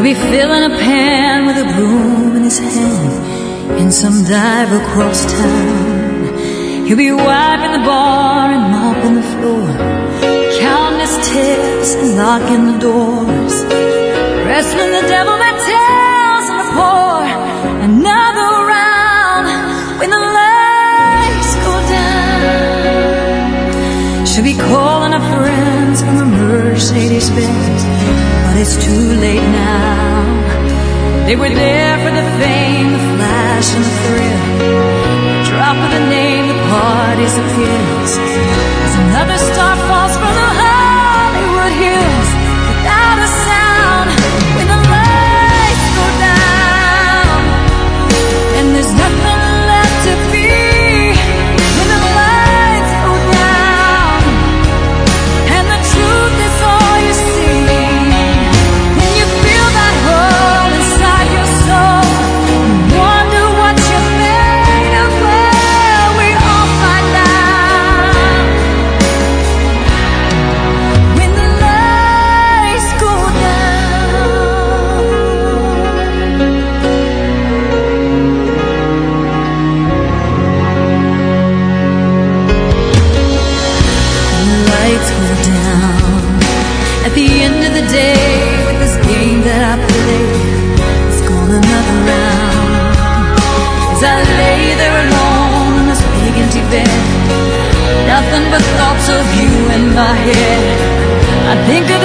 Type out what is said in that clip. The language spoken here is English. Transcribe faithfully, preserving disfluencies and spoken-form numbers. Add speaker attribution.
Speaker 1: He'll be filling a pan with a broom in his hand in some dive across town. He'll be wiping the bar and mopping the floor, counting his tips and locking the doors, wrestling the devil that tells him to pour another round when the lights go down. She'll be calling her friends from a Mercedes-Benz, but it's too late now. They were there for the fame, the flash and the thrill, the drop of the name, the party's appeals, as another star falls from the Hollywood hills without a sound when the lights go down, and there's nothing left to be when the lights go down, and the truth is all you see. When you feel that hole inside your soul, you wonder what you're made of. Well, we all find out when the lights go down. When the lights go down at the end of the day, with this game that I play, it's gone another round. As I lay there alone in this big empty bed, nothing but thoughts of you in my head. I think of